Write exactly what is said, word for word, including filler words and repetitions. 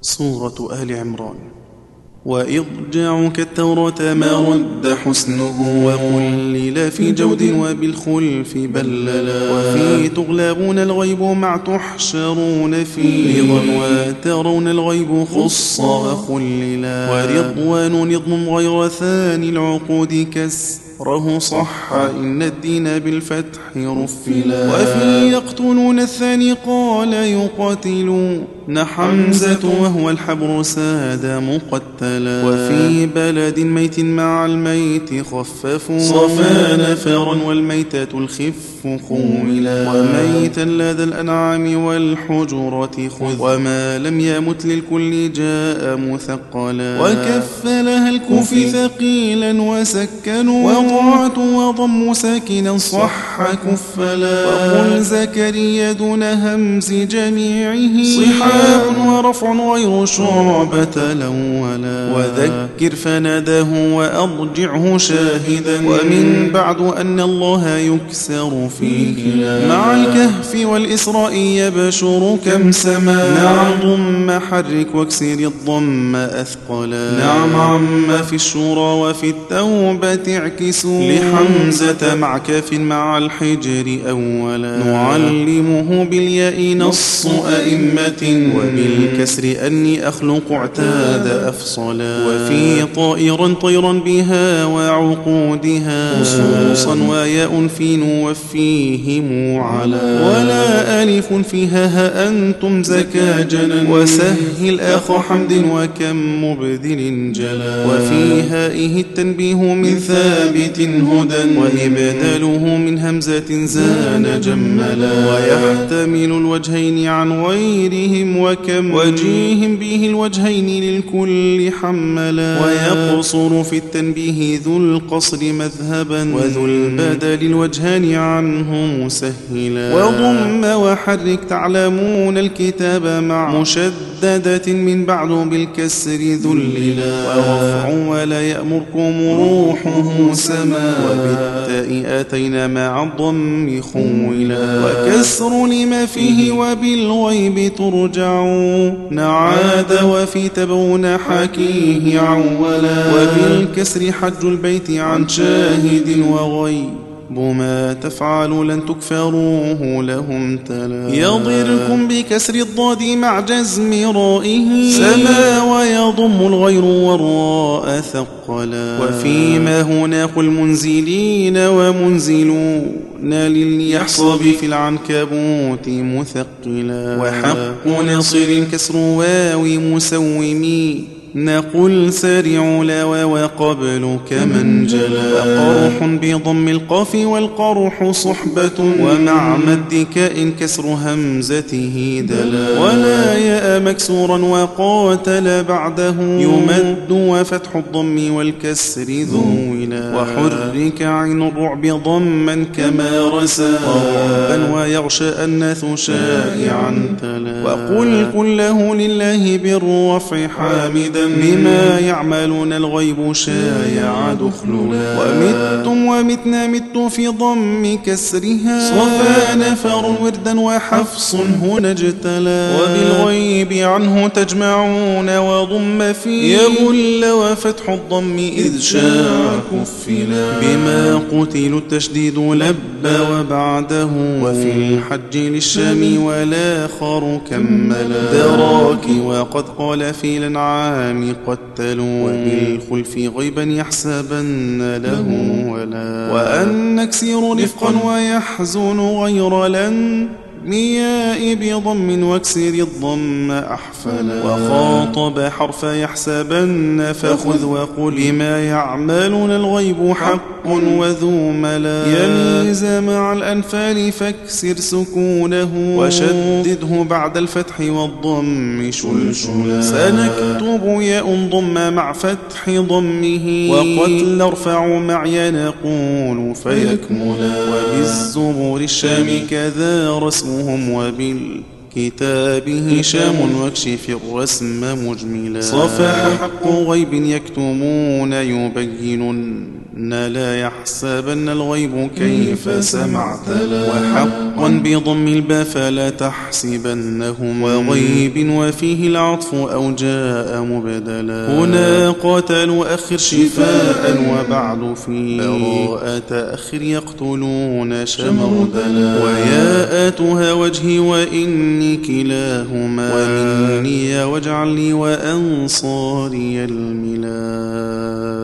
سورة آل عمران. وإضجاعك التوراة ما رد حسنه، وقلل في جود وبالخلف بللا، وفي تغلبون الغيب مع تحشرون فيه، وترون الغيب خص وخللا، ورضوان نظم غير ثاني العقود كسره صح إن الدين بالفتح رفلا، وفي يقتلون الثاني قال يقاتلون حمزة وهو الحبر ساد مقتلا، وفي بلد ميت مع الميت خففوا صفا نفرا والميتة الخف خولا، وميتا لدى الأنعام والحجرة خذ، وما لم يمت للكل جاء مثقلا، وكف لها الكوفي ثقيلا وسكنوا، وضعت وضم ساكنا صح كفلا، وقل زكريا دون همز جميعه صحاب ورفع غير شعبة الأولا، وذكر فناداه وأضجعه شاهدا، ومن بعد أن الله يكسر فيه مع الكهف والإسراء يبشر كم سما، نعم ضم حرك واكسر الضم أثقلا، نعم عم في الشورى وفي التوبة اعكسوا لحمزة مع كاف مع الحجر أولا، نعلمه بالياء نص أئمة، وبالكسر أني أخلق اعتاد أفصلا، وفي طائرا طيرا بها وعقودها خصوصا وياء في نوفيهم على، ولا ألف فيها ها أنتم زكاجنا، وسهل أخ حمد وكم مبدل جلا، وفي هائه التنبيه من ثابت هدى، وإبداله من همزة زان جملا، ويحتمل الوجهين عن غيرهم وكم وجيه به الوجهين للكل حملا، ويقصر في التنبيه ذو القصر مذهبا، وذو البدل الوجهان عنه مسهلا، وضم وحرك تعلمون الكتاب مع مشددة من بعد بالكسر ذللا، ورفع ولا يأمركم روحه سما، وبالتاء آتينا مع الضم خولا، وكسر لما فيه وبالغيب ترجعون عاد، وفي تبون حكيه عولا، وبالكسر حج البيت عن شاهد وغيب ما تفعل لن تكفروه لهم تلا، يضركم بكسر الضاد مع جزم رائه سما، ويضم الغير والراء ثقلا، وفيما هنا قل منزلين ومنزلون لليحصب في العنكبوت مثقلا، وحق نصر كسر واو مسومي نقول سارعوا لا وقبل كمن جلا، وقرح بضم القاف والقرح صحبة، ومع مد كاء كسر همزته دلا، ولا ياء مكسورا وقاتل بعده يمد وفتح الضم والكسر ذولا، وحرك عين الرعب ضما كما رسى وربا ويغشى الناث شائعا تلا، وقل كله لله بالرفع حامدا بما يعملون الغيب شايع دخلنا، ومتم ومتنا مت في ضم كسرها صفا نفر وردا وحفص هنا اجتلى، وبالغيب عنه تجمعون وضم فيه يغل وفتح الضم إذ شاع كفلا، بما قتلوا التشديد لب وبعده، وفي الحج للشام والآخر كملا دراك، وقد قال في الأنعام قتلوا، وبالخلف غيبا يحسبن له ولا، وأن نكسر رفقا ويحزن غير لن مياء بضم واكسر الضم أحفلا، وخاطب حرف يحسبن فخذ وقل ما يعملون الغيب حق وذو ملا، يميز مع الأنفال فاكسر سكونه وشدده بعد الفتح والضم شلشلا، سنكتب ياء ضم مع فتح ضمه، وقتل ارفع معي نقول فيكملا، وبالزبور الشام كذا رسم وبالكتاب هشام واكشف الرسم مجملا، صفح حق غيب يكتمون يبين لا يحسبن الغيب كيف سمعت لا وحقا بضم الباء فلا تحسبنهم وغيب وفيه العطف أو جاء مبدلا هنا قاتلوا أخر شفاء وبعد في براءة أخر يقتلون شمردلا وياءاتها وجهي وإني كلاهما ومني واجعل لي وأنصاري الملا